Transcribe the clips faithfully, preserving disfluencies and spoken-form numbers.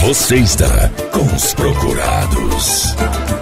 Você está com os procurados.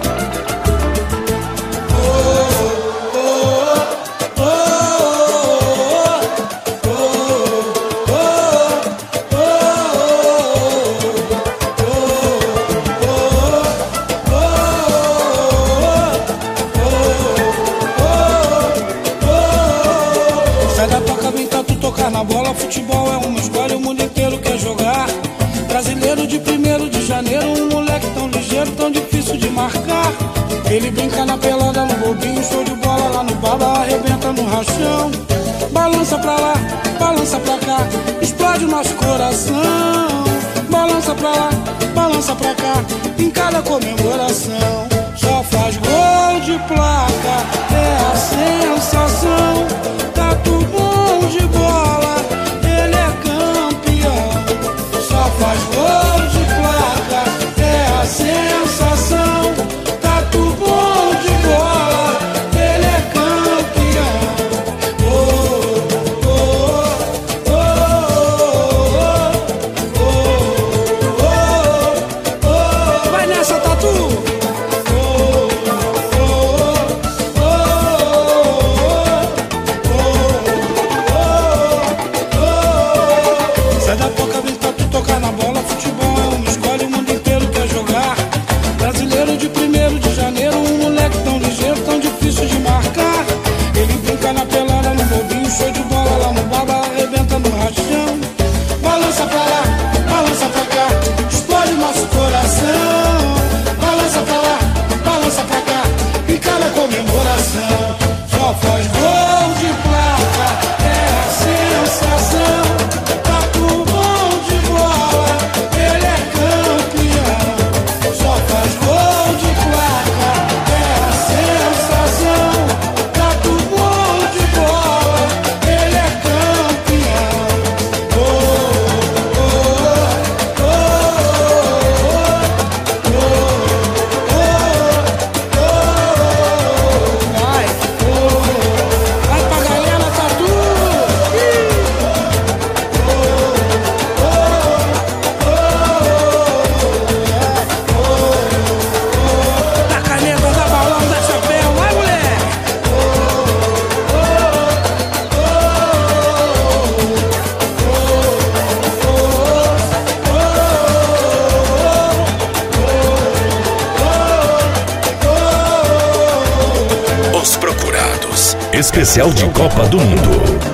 Sai da toca, vem tá tu tocar na bola. Futebol é uma escolha, o mundo inteiro quer jogar. Brasileiro de primeiro de janeiro, um moleque tão ligeiro, tão difícil de marcar. Ele brinca na pelada, no bobinho, show de bola lá no baba, arrebenta no rachão. Balança pra lá, balança pra cá, explode o nosso coração. Balança pra lá, balança pra cá, em cada comemoração. Só faz gol de placa, é a sensação. Tá tudo bom de bola, ele é campeão. Só faz gol de placa, é a sensação. Tá tudo bom de bola, ele é campeão. Oh, oh, oh, oh, oh, oh, oh. Vai nessa, Tatu! Oh, oh, oh, oh, oh. Sai da boca, vem pra tu tocar na bola. Futebol é uma escolha, o mundo inteiro quer jogar. Brasileiro de primeiro de janeiro, um moleque tão ligeiro, tão difícil de marcar. Ele brinca na pelada, no bobinho, show de bola lá no baba, arrebenta no rachão. Balança pra lá, balança pra cá, explode nosso coração. Balança pra lá, balança pra cá, em cada comemoração. Só faz gol de placa, é a sensação. Tá tudo bom de bola, ele é campeão. Só faz gol de placa, é a sensação. Tá tudo bom de bola, ele é campeão. Oh, oh, oh, oh, oh, oh, oh. Vai, oh, vai pra galera, Tatu! Da caneta, da balão, da chapéu, vai, moleque! Os procurados. Especial de Copa do Mundo.